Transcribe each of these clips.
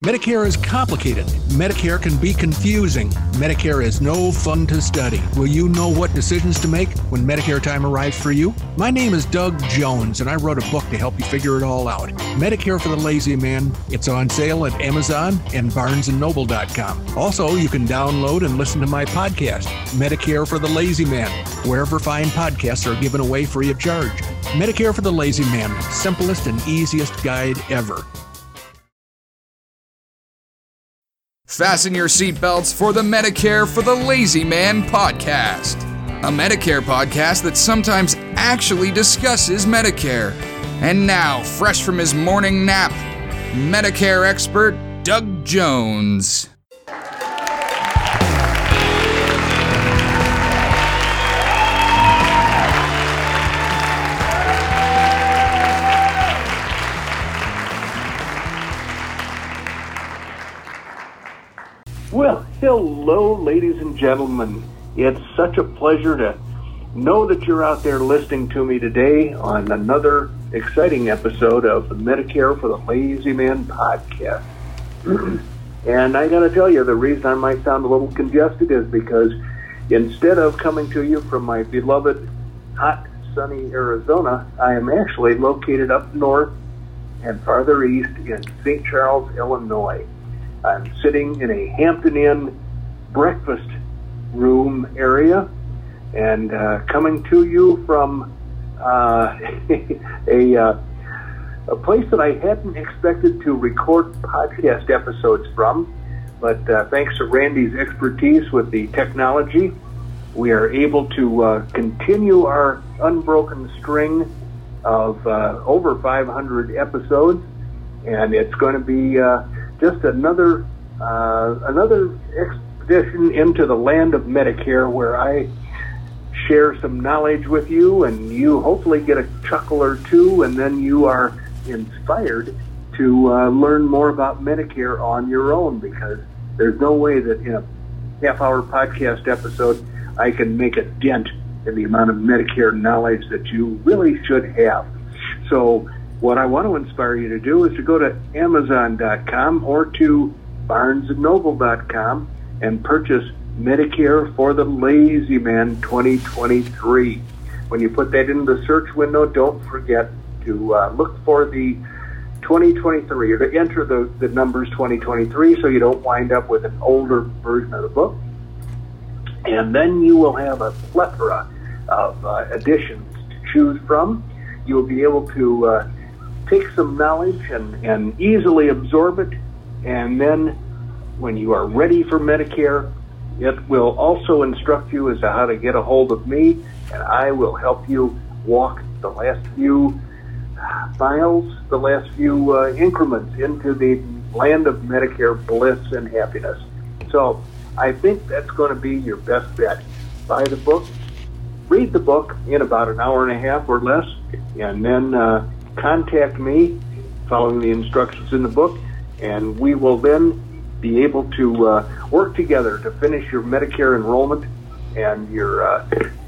Medicare is complicated. Medicare can be confusing. Medicare is no fun to study. Will you know what decisions to make when Medicare time arrives for you? My name is Doug Jones, and I wrote a book to help you figure it all out. Medicare for the Lazy Man. It's on sale at Amazon and BarnesandNoble.com. Also, you can download and listen to my podcast, Medicare for the Lazy Man, wherever fine podcasts are given away free of charge. Medicare for the Lazy Man, simplest and easiest guide ever. Fasten your seatbelts for the Medicare for the Lazy Man podcast. A Medicare podcast that sometimes actually discusses Medicare. And now, fresh from his morning nap, Medicare expert Doug Jones. Well, hello, ladies and gentlemen. It's such a pleasure to know that you're out there listening to me today on another exciting episode of the Medicare for the Lazy Man podcast. And I got to tell you, the reason I might sound a little congested is because instead of coming to you from my beloved hot, sunny Arizona, I am actually located up north and farther east in St. Charles, Illinois. I'm sitting in a Hampton Inn breakfast room area and coming to you from a place that I hadn't expected to record podcast episodes from, but thanks to Randy's expertise with the technology, we are able to continue our unbroken string of over 500 episodes, and it's going to be just another expedition into the land of Medicare, where I share some knowledge with you, and you hopefully get a chuckle or two, and then you are inspired to learn more about Medicare on your own, because there's no way that in a half-hour podcast episode I can make a dent in the amount of Medicare knowledge that you really should have. So what I want to inspire you to do is to go to Amazon.com or to BarnesandNoble.com and purchase Medicare for the Lazy Man 2023. When you put that in the search window, don't forget to look for the 2023, or to enter the numbers 2023 so you don't wind up with an older version of the book. And then you will have a plethora of editions to choose from. You'll be able to take some knowledge and easily absorb it, and then when you are ready for Medicare, it will also instruct you as to how to get a hold of me, and I will help you walk the last few miles, the last few increments into the land of Medicare bliss and happiness. So I think that's going to be your best bet. Buy the book, read the book in about an hour and a half or less, and then contact me following the instructions in the book, and we will then be able to work together to finish your Medicare enrollment, and your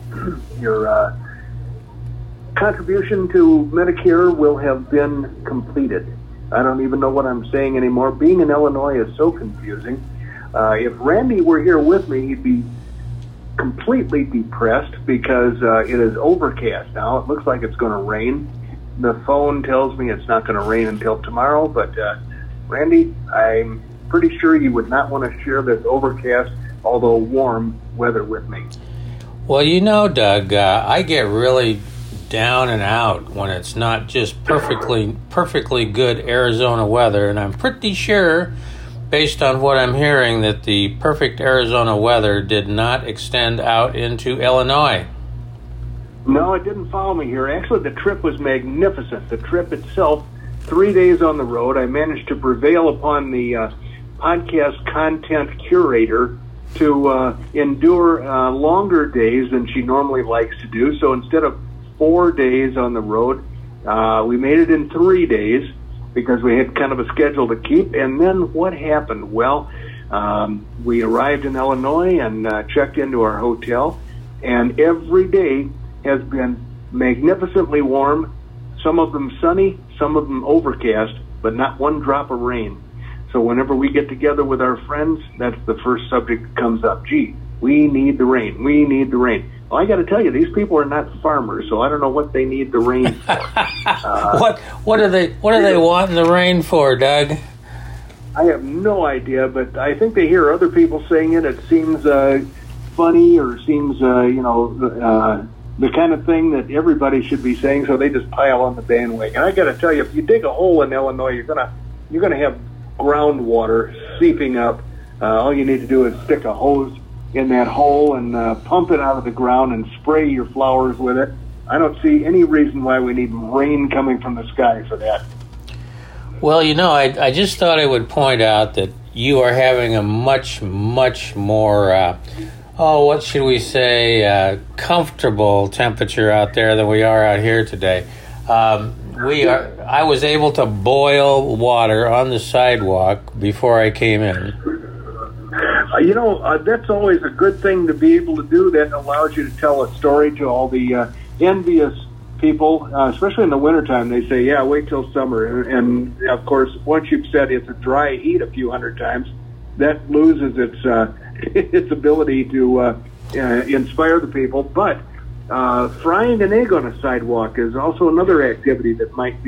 contribution to Medicare will have been completed. I don't even know what I'm saying anymore. Being in Illinois is so confusing. If Randy were here with me, he'd be completely depressed because it is overcast now. It looks like it's going to rain. The phone tells me it's not going to rain until tomorrow, but Randy, I'm pretty sure you would not want to share this overcast, although warm, weather with me. Well, you know, Doug, I get really down and out when it's not just perfectly good Arizona weather, and I'm pretty sure, based on what I'm hearing, that the perfect Arizona weather did not extend out into Illinois. No, it didn't follow me here. Actually, the trip was magnificent. The trip itself, 3 days on the road. I managed to prevail upon the podcast content curator to endure longer days than she normally likes to do. So instead of 4 days on the road, we made it in 3 days because we had kind of a schedule to keep. And then what happened? Well, we arrived in Illinois and checked into our hotel, and every day has been magnificently warm, some of them sunny, some of them overcast, but not one drop of rain. So whenever we get together with our friends, that's the first subject that comes up. Gee, we need the rain. We need the rain. Well, I got to tell you, these people are not farmers, so I don't know what they need the rain for. What are they wanting the rain for, Doug? I have no idea, but I think they hear other people saying it. It seems funny, or seems the kind of thing that everybody should be saying, so they just pile on the bandwagon. I got to tell you, if you dig a hole in Illinois, you're gonna have groundwater seeping up. All you need to do is stick a hose in that hole and pump it out of the ground and spray your flowers with it. I don't see any reason why we need rain coming from the sky for that. Well, I just thought I would point out that you are having a much, much more, what should we say, comfortable temperature out there than we are out here today. I was able to boil water on the sidewalk before I came in. That's always a good thing to be able to do. That allows you to tell a story to all the envious people, especially in the wintertime. They say, yeah, wait till summer. And of course, once you've said it's a dry heat a few hundred times, that loses its ability to inspire the people. But frying an egg on a sidewalk is also another activity that might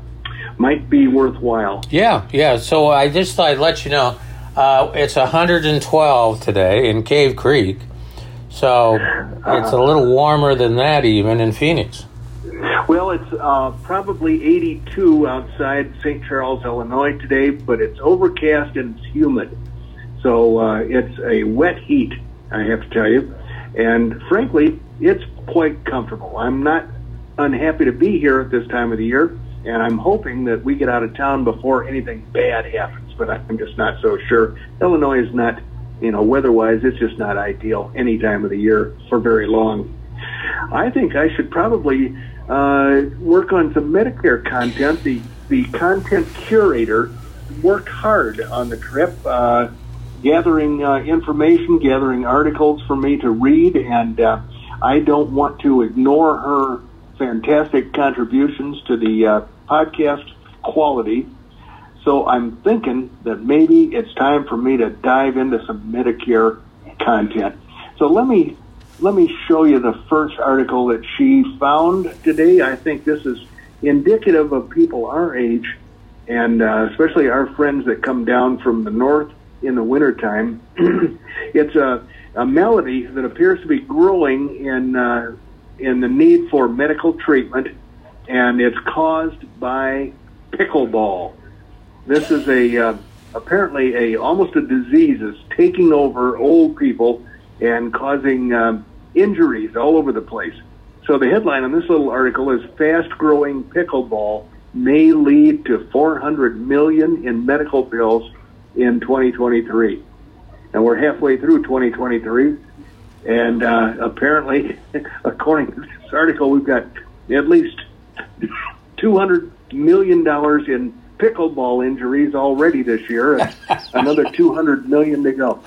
be worthwhile. Yeah. So I just thought I'd let you know. It's 112 today in Cave Creek, so it's a little warmer than that even in Phoenix. Well, it's probably 82 outside St. Charles, Illinois today, but it's overcast and it's humid. So it's a wet heat, I have to tell you. And frankly, it's quite comfortable. I'm not unhappy to be here at this time of the year, and I'm hoping that we get out of town before anything bad happens. But I'm just not so sure. Illinois is not, weather-wise, it's just not ideal any time of the year for very long. I think I should probably work on some Medicare content. The content curator worked hard on the trip, gathering information, gathering articles for me to read, and I don't want to ignore her fantastic contributions to the podcast quality. So I'm thinking that maybe it's time for me to dive into some Medicare content. So let me show you the first article that she found today. I think this is indicative of people our age, and especially our friends that come down from the north in the wintertime. It's a malady that appears to be growing in the need for medical treatment, and it's caused by pickleball. This is apparently almost a disease that's taking over old people and causing injuries all over the place. So the headline on this little article is "Fast-Growing Pickleball May Lead to $400 Million in Medical Bills in 2023." And we're halfway through 2023, and apparently, according to this article, we've got at least $200 million in pickleball injuries already this year, and another $200 million to go.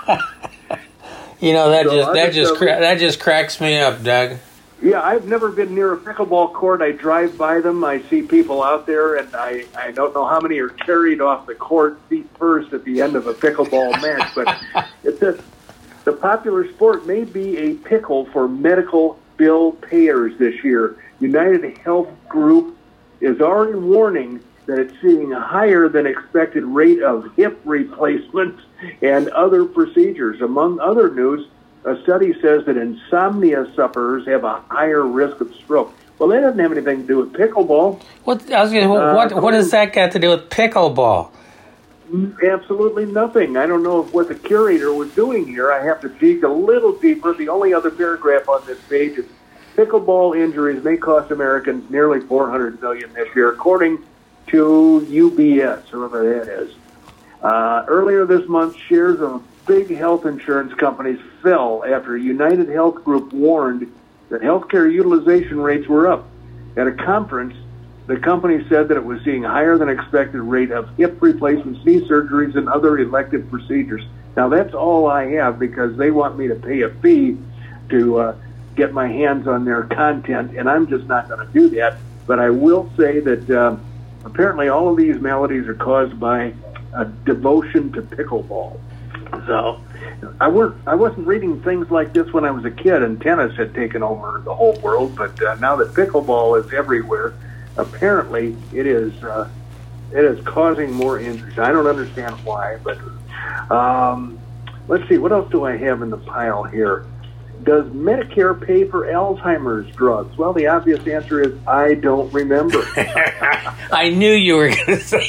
That just cracks me up, Doug. Yeah, I've never been near a pickleball court. I drive by them. I see people out there, and I don't know how many are carried off the court feet first at the end of a pickleball match. But it says the popular sport may be a pickle for medical bill payers this year. United Health Group is already warning that it's seeing a higher than expected rate of hip replacements and other procedures. Among other news, a study says that insomnia sufferers have a higher risk of stroke. Well, that doesn't have anything to do with pickleball. What does that got to do with pickleball? Absolutely nothing. I don't know what the curator was doing here. I have to dig a little deeper. The only other paragraph on this page is pickleball injuries may cost Americans nearly $400 million this year, according to UBS, whoever that is. Earlier this month, shares of big health insurance companies fell after United Health Group warned that healthcare utilization rates were up. At a conference, the company said that it was seeing a higher than expected rate of hip replacements, knee surgeries, and other elective procedures. Now, that's all I have because they want me to pay a fee to get my hands on their content, and I'm just not going to do that. But I will say that apparently all of these maladies are caused by a devotion to pickleball. So I wasn't reading things like this when I was a kid and tennis had taken over the whole world, but now that pickleball is everywhere, apparently it is causing more injuries. I don't understand why, but let's see, what else do I have in the pile here? Does Medicare pay for Alzheimer's drugs? Well, the obvious answer is I don't remember. I knew you were going to say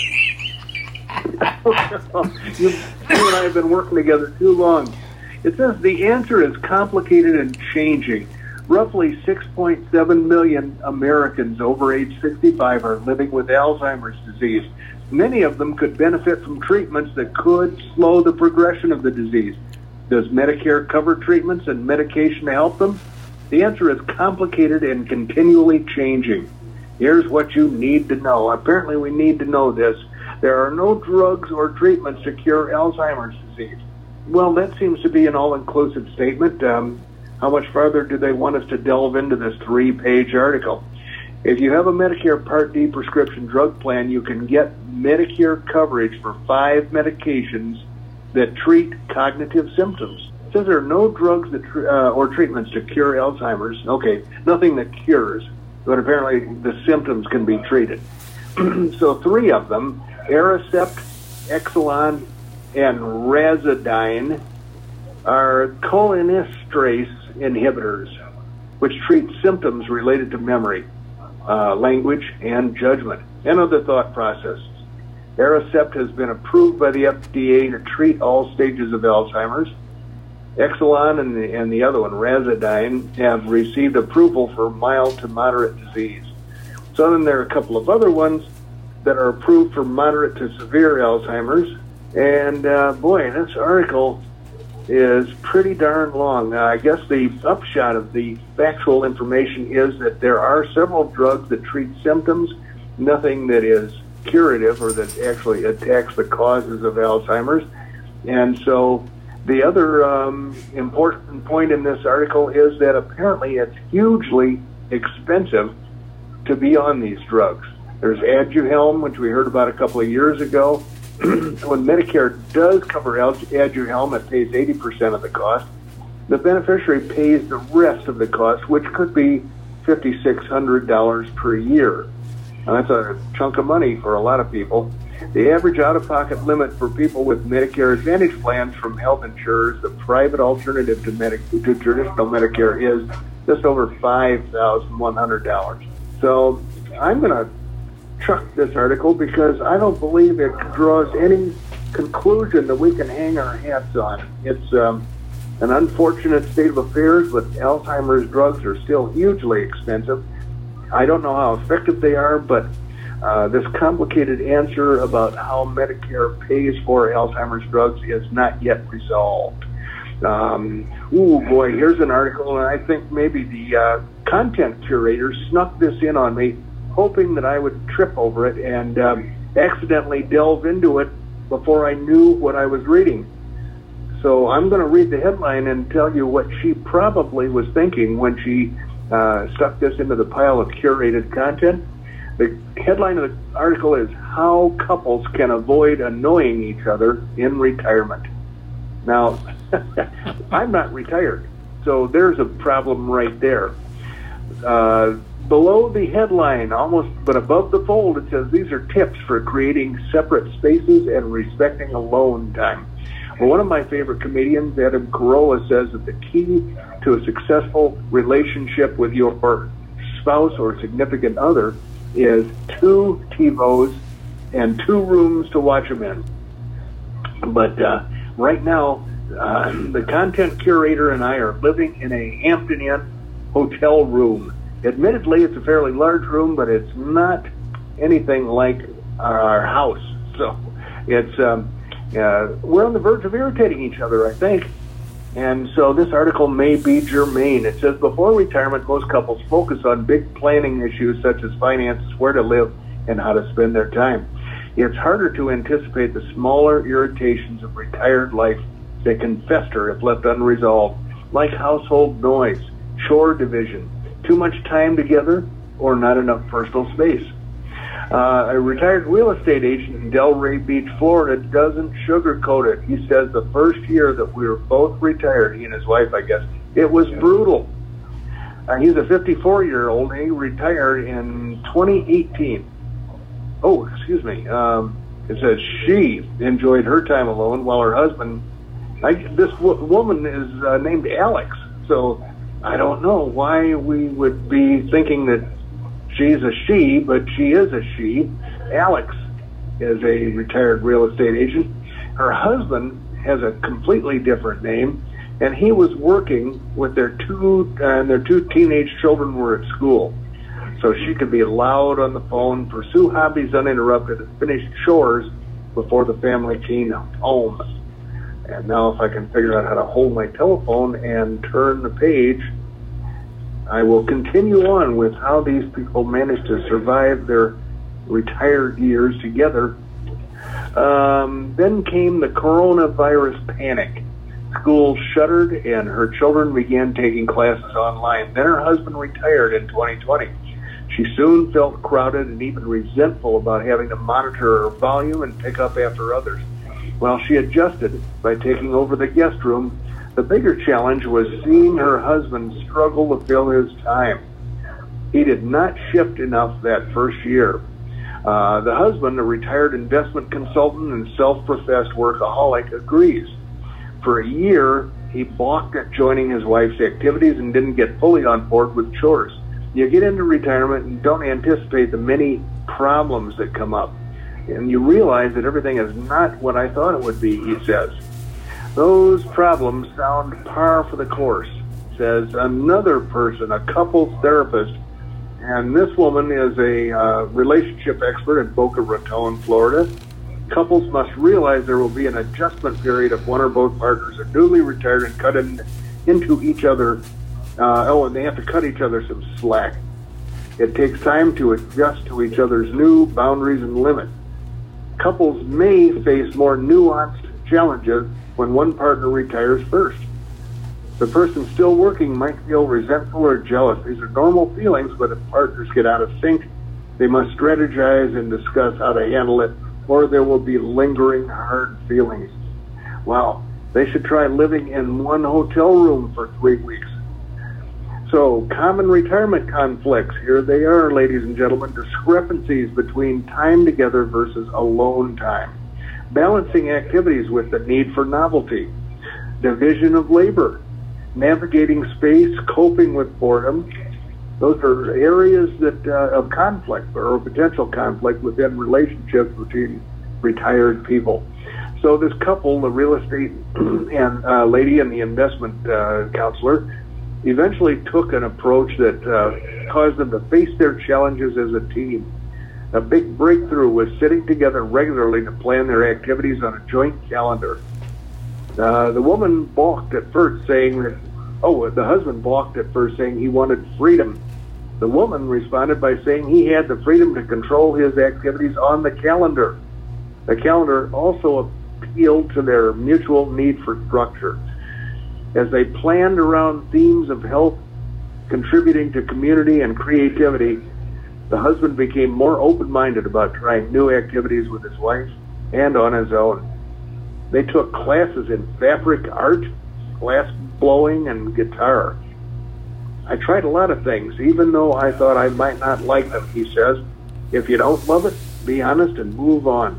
you and I have been working together too long. It says the answer is complicated and changing. Roughly 6.7 million Americans over age 65 are living with Alzheimer's disease. Many of them could benefit from treatments that could slow the progression of the disease. Does Medicare cover treatments and medication to help them? The answer is complicated and continually changing. Here's what you need to know. Apparently we need to know this. There are no drugs or treatments to cure Alzheimer's disease. Well, that seems to be an all-inclusive statement. How much farther do they want us to delve into this 3-page article? If you have a Medicare Part D prescription drug plan, you can get Medicare coverage for 5 medications that treat cognitive symptoms. It says there are no drugs that or treatments to cure Alzheimer's. Okay, nothing that cures, but apparently the symptoms can be treated. So 3 of them, Aricept, Exelon, and Razidine, are cholinesterase inhibitors, which treat symptoms related to memory, language, and judgment, and other thought processes. Aricept has been approved by the FDA to treat all stages of Alzheimer's. Exelon and the other one, Razidine, have received approval for mild to moderate disease. So then there are a couple of other ones that are approved for moderate to severe Alzheimer's. And boy, this article is pretty darn long. I guess the upshot of the factual information is that there are several drugs that treat symptoms, nothing that is curative or that actually attacks the causes of Alzheimer's. And so the other important point in this article is that apparently it's hugely expensive to be on these drugs. There's Aduhelm, which we heard about a couple of years ago. When Medicare does cover Aduhelm, it pays 80% of the cost. The beneficiary pays the rest of the cost, which could be $5,600 per year. Now, that's a chunk of money for a lot of people. The average out-of-pocket limit for people with Medicare Advantage plans from health insurers, the private alternative to traditional Medicare, is just over $5,100. So I'm going to chuck this article because I don't believe it draws any conclusion that we can hang our hats on. It's an unfortunate state of affairs, but Alzheimer's drugs are still hugely expensive. I don't know how effective they are, but this complicated answer about how Medicare pays for Alzheimer's drugs is not yet resolved. Here's an article, and I think maybe the content curator snuck this in on me, hoping that I would trip over it and accidentally delve into it before I knew what I was reading. So I'm going to read the headline and tell you what she probably was thinking when she stuck this into the pile of curated content. The headline of the article is How Couples Can Avoid Annoying Each Other in Retirement. Now, I'm not retired, so there's a problem right there. Below the headline, almost but above the fold, it says these are tips for creating separate spaces and respecting alone time. Well, one of my favorite comedians, Adam Carolla, says that the key to a successful relationship with your spouse or significant other is 2 TiVos and 2 rooms to watch them in. But right now, the content curator and I are living in a Hampton Inn hotel room. Admittedly, it's a fairly large room, but it's not anything like our house. So it's we're on the verge of irritating each other, I think. And so this article may be germane. It says, before retirement, most couples focus on big planning issues such as finances, where to live, and how to spend their time. It's harder to anticipate the smaller irritations of retired life that can fester if left unresolved, like household noise, chore division, too much time together, or not enough personal space. A retired real estate agent in Delray Beach, Florida, doesn't sugarcoat it. He says the first year that we were both retired, he and his wife, I guess, it was brutal. He's a 54-year-old, and he retired in 2018. Oh, excuse me. It says she enjoyed her time alone while her husband, this woman is named Alex, so I don't know why we would be thinking that she's a she, but she is a she. Alex is a retired real estate agent. Her husband has a completely different name, and he was working with their two teenage children were at school. So she could be loud on the phone, pursue hobbies uninterrupted, and finish chores before the family came home. And now if I can figure out how to hold my telephone and turn the page, I will continue on with how these people managed to survive their retired years together. Then came the coronavirus panic. Schools shuttered and her children began taking classes online. Then her husband retired in 2020. She soon felt crowded and even resentful about having to monitor her volume and pick up after others. While she adjusted by taking over the guest room, the bigger challenge was seeing her husband struggle to fill his time. He did not shift enough that first year. The husband, a retired investment consultant and self-professed workaholic, agrees. For a year, he balked at joining his wife's activities and didn't get fully on board with chores. You get into retirement and don't anticipate the many problems that come up. And you realize that everything is not what I thought it would be, he says. Those problems sound par for the course, says another person, a couples therapist. And this woman is a relationship expert in Boca Raton, Florida. Couples must realize there will be an adjustment period if one or both partners are newly retired and cut into each other. And they have to cut each other some slack. It takes time to adjust to each other's new boundaries and limits. Couples may face more nuanced challenges when one partner retires first. The person still working might feel resentful or jealous. These are normal feelings, but if partners get out of sync, they must strategize and discuss how to handle it, or there will be lingering hard feelings. Wow, they should try living in one hotel room for 3 weeks. So, common retirement conflicts. Here they are, ladies and gentlemen. Discrepancies between time together versus alone time. Balancing activities with the need for novelty. Division of labor. Navigating space, coping with boredom. Those are areas that of conflict or potential conflict within relationships between retired people. So this couple, the real estate and lady and the investment counselor, eventually took an approach that caused them to face their challenges as a team. A big breakthrough was sitting together regularly to plan their activities on a joint calendar. The woman balked at first, saying that, the husband balked at first, saying he wanted freedom. The woman responded by saying he had the freedom to control his activities on the calendar. The calendar also appealed to their mutual need for structure. As they planned around themes of health, contributing to community and creativity, the husband became more open-minded about trying new activities with his wife and on his own. They took classes in fabric art, glass blowing, and guitar. I tried a lot of things, even though I thought I might not like them, he says. If you don't love it, be honest and move on.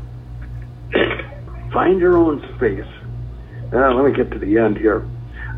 Find your own space. Let me get to the end here.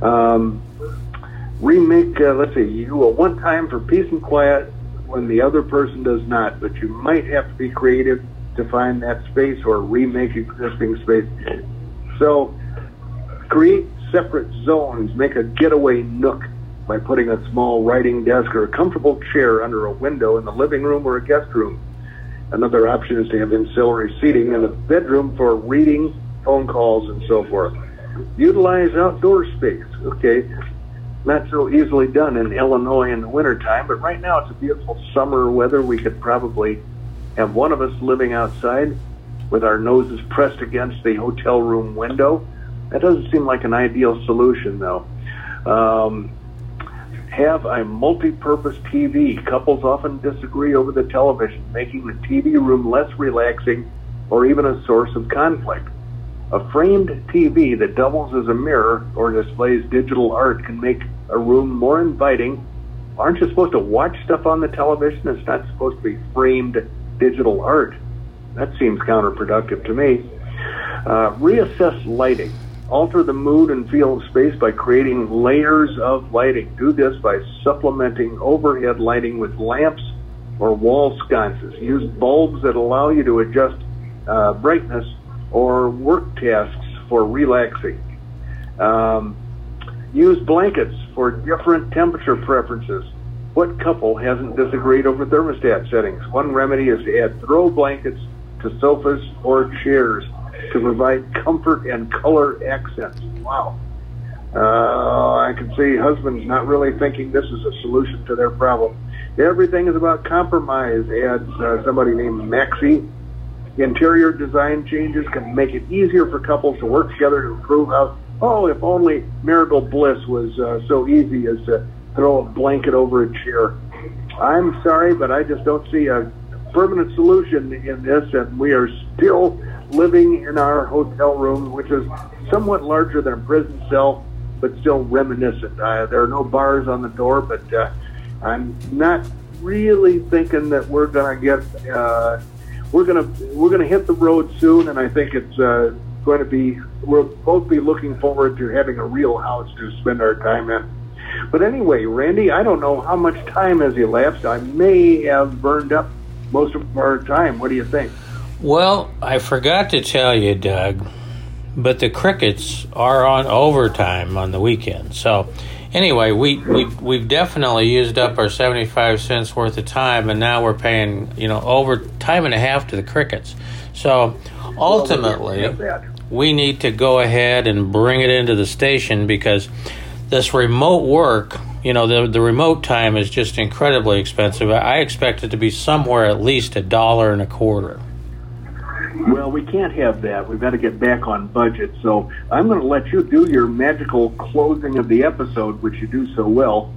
Remake, you do a one time for peace and quiet when the other person does not, but you might have to be creative to find that space or remake existing space. So create separate zones, make a getaway nook by putting a small writing desk or a comfortable chair under a window in the living room or a guest room. Another option is to have ancillary seating in the bedroom for reading, phone calls, and so forth. Utilize outdoor space. Okay, not so easily done in Illinois in the wintertime, but right now it's a beautiful summer weather. We could probably have one of us living outside with our noses pressed against the hotel room window. That doesn't seem like an ideal solution, though. Have a multi-purpose TV. Couples often disagree over the television, making the TV room less relaxing or even a source of conflict. A framed TV that doubles as a mirror or displays digital art can make a room more inviting. Aren't you supposed to watch stuff on the television? It's not supposed to be framed digital art. That seems counterproductive to me. Reassess lighting. Alter the mood and feel of space by creating layers of lighting. Do this by supplementing overhead lighting with lamps or wall sconces. Use bulbs that allow you to adjust brightness or work tasks for relaxing. Use blankets for different temperature preferences. What couple hasn't disagreed over thermostat settings? One remedy is to add throw blankets to sofas or chairs to provide comfort and color accents. Wow. I can see husbands not really thinking this is a solution to their problem. Everything is about compromise, adds somebody named Maxie. Interior design changes can make it easier for couples to work together to improve how, if only marital bliss was so easy as to throw a blanket over a chair. I'm sorry, but I just don't see a permanent solution in this, and we are still living in our hotel room, which is somewhat larger than a prison cell, but still reminiscent. There are no bars on the door, but I'm not really thinking that we're going to get we're going to hit the road soon, and I think it's going to be, we'll both be looking forward to having a real house to spend our time in. But anyway, Randy, I don't know how much time has elapsed. I may have burned up most of our time. What do you think? Well, I forgot to tell you, Doug, but the Crickets are on overtime on the weekend. So anyway, we've definitely used up our 75 cents worth of time, and now we're paying, over time and a half to the Crickets. So ultimately, we need to go ahead and bring it into the station, because this remote work, the remote time is just incredibly expensive. I expect it to be somewhere at least $1.25. Well, we can't have that. We've got to get back on budget. So I'm going to let you do your magical closing of the episode, which you do so well.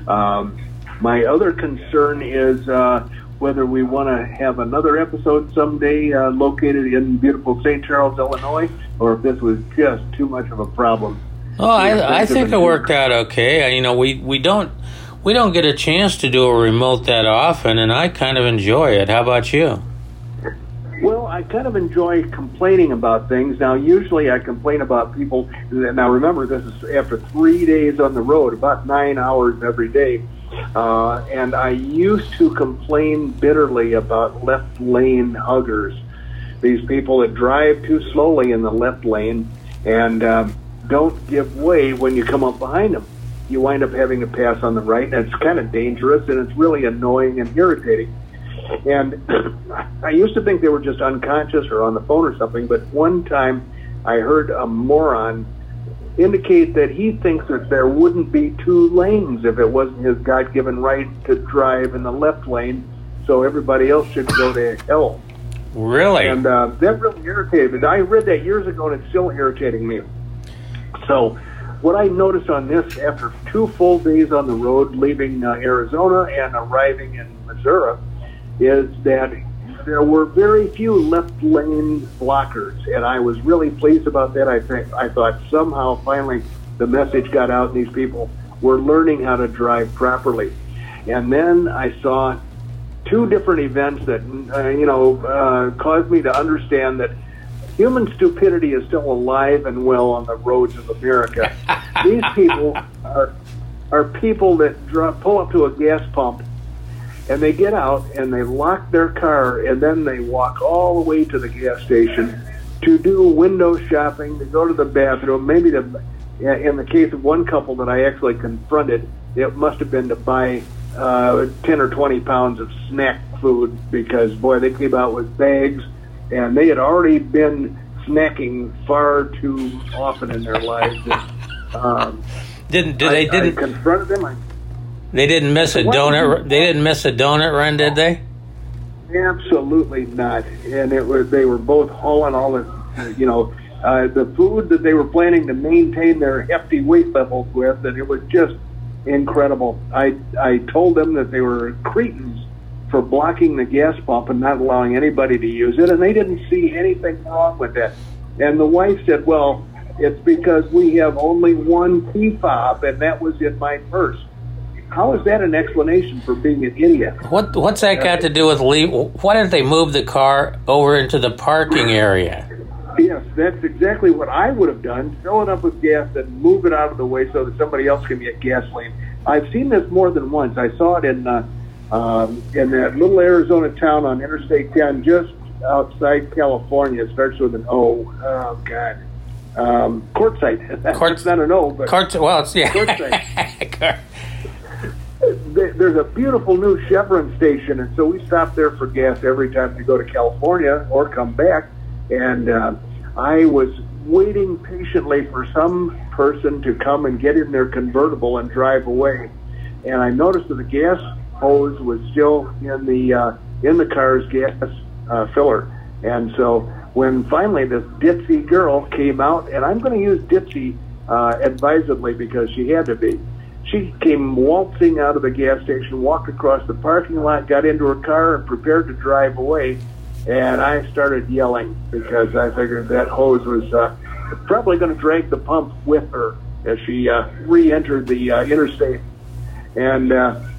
My other concern is whether we want to have another episode someday located in beautiful St. Charles, Illinois, or if this was just too much of a problem. Oh, I think it worked out okay. We don't get a chance to do a remote that often, and I kind of enjoy it. How about you? Well, I kind of enjoy complaining about things. Now, usually I complain about people. Now, remember, this is after 3 days on the road, about 9 hours every day. And I used to complain bitterly about left lane huggers. These people that drive too slowly in the left lane and don't give way when you come up behind them. You wind up having to pass on the right, and it's kind of dangerous, and it's really annoying and irritating. And I used to think they were just unconscious or on the phone or something, but one time I heard a moron indicate that he thinks that there wouldn't be two lanes if it wasn't his God-given right to drive in the left lane, so everybody else should go to hell. Really? And that really irritated me. I read that years ago, and it's still irritating me. So what I noticed on this, after 2 full days on the road, leaving Arizona and arriving in Missouri, is that there were very few left lane blockers, and I was really pleased about that. I thought somehow finally the message got out, and these people were learning how to drive properly. And then I saw 2 different events that caused me to understand that human stupidity is still alive and well on the roads of America. These people are people that pull up to a gas pump, and they get out and they lock their car, and then they walk all the way to the gas station to do window shopping, to go to the bathroom, maybe in the case of one couple that I actually confronted, it must have been to buy 10 or 20 pounds of snack food, because, boy, they came out with bags, and they had already been snacking far too often in their lives. And, I confronted them. They didn't miss a donut. They didn't miss a donut run, did they? Absolutely not. And they were both hauling all this, the food that they were planning to maintain their hefty weight levels with, and it was just incredible. I told them that they were cretins for blocking the gas pump and not allowing anybody to use it, and they didn't see anything wrong with that. And the wife said, well, it's because we have only one key fob, and that was in my purse. How is that an explanation for being an idiot? What's that got to do with why didn't they move the car over into the parking area? Yes, that's exactly what I would have done. Fill it up with gas and move it out of the way so that somebody else can get gasoline. I've seen this more than once. I saw it in that little Arizona town on Interstate 10 just outside California. It starts with an O. Oh, God. Quartzsite. That's not an O, but... Well, it's, yeah. Quartzsite. There's a beautiful new Chevron station, and so we stop there for gas every time we go to California or come back. And I was waiting patiently for some person to come and get in their convertible and drive away. And I noticed that the gas hose was still in the car's gas filler. And so when finally this ditzy girl came out, and I'm going to use ditzy advisedly because she had to be, she came waltzing out of the gas station, walked across the parking lot, got into her car, and prepared to drive away. And I started yelling because I figured that hose was probably going to drag the pump with her as she re-entered the interstate. And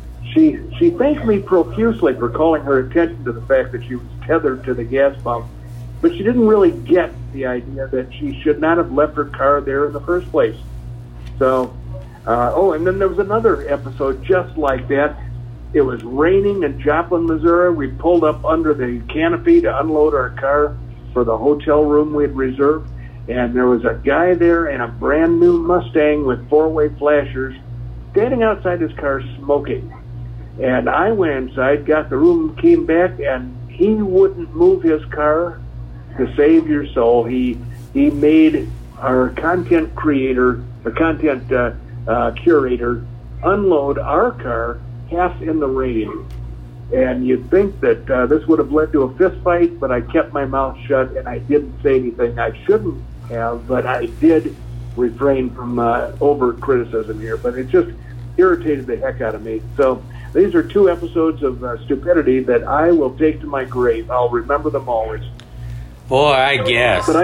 she thanked me profusely for calling her attention to the fact that she was tethered to the gas pump. But she didn't really get the idea that she should not have left her car there in the first place. So... and then there was another episode just like that. It was raining in Joplin, Missouri. We pulled up under the canopy to unload our car for the hotel room we had reserved. And there was a guy there in a brand new Mustang with four-way flashers standing outside his car smoking. And I went inside, got the room, came back, and he wouldn't move his car to save your soul. He made our content creator, the content curator, unload our car half in the rain. And you'd think that this would have led to a fist fight, but I kept my mouth shut and I didn't say anything. I shouldn't have, but I did refrain from overt criticism here. But it just irritated the heck out of me. So these are two episodes of stupidity that I will take to my grave. I'll remember them always. Boy, I guess. But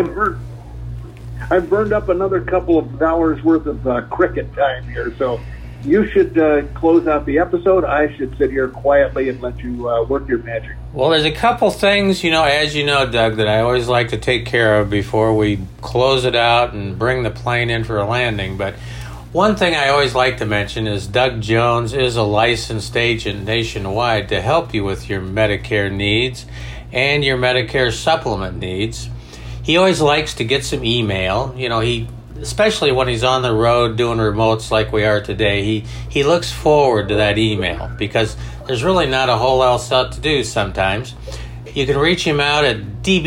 I've burned up another couple of dollars worth of cricket time here, so you should close out the episode. I should sit here quietly and let you work your magic. Well, there's a couple things, as you know, Doug, that I always like to take care of before we close it out and bring the plane in for a landing. But one thing I always like to mention is Doug Jones is a licensed agent nationwide to help you with your Medicare needs and your Medicare supplement needs. He always likes to get some email. Especially when he's on the road doing remotes like we are today, he looks forward to that email because there's really not a whole else out to do sometimes. You can reach him out at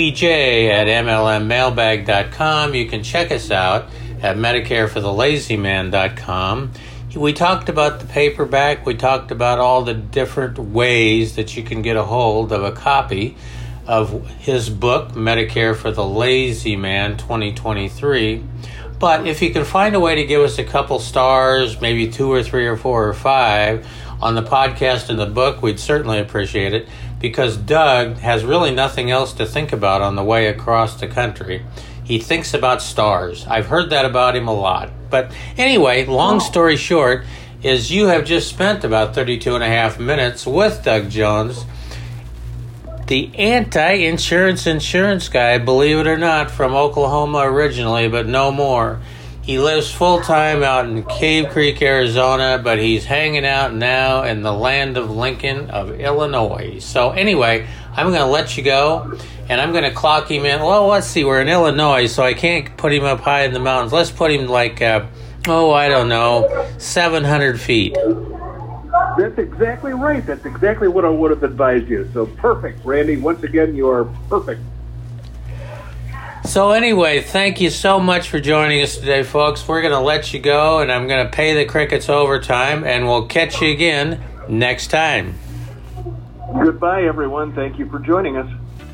dbj@mlmmailbag.com. You can check us out at medicareforthelazyman.com. We talked about the paperback. We talked about all the different ways that you can get a hold of a copy of his book, Medicare for the Lazy Man 2023. But if you can find a way to give us a couple stars, maybe 2 or 3 or 4 or 5 on the podcast and the book, we'd certainly appreciate it because Doug has really nothing else to think about on the way across the country. He thinks about stars. I've heard that about him a lot. But anyway, long story short is you have just spent about 32 and a half minutes with Doug Jones, the anti-insurance guy, believe it or not, from Oklahoma originally, but no more. He lives full-time out in Cave Creek, Arizona, but he's hanging out now in the land of Lincoln of Illinois. So anyway, I'm going to let you go, and I'm going to clock him in. Well, let's see, we're in Illinois, so I can't put him up high in the mountains. Let's put him like, 700 feet. That's exactly right. That's exactly what I would have advised you. So perfect, Randy. Once again, you are perfect. So anyway, thank you so much for joining us today, folks. We're going to let you go, and I'm going to pay the crickets overtime, and we'll catch you again next time. Goodbye, everyone. Thank you for joining us.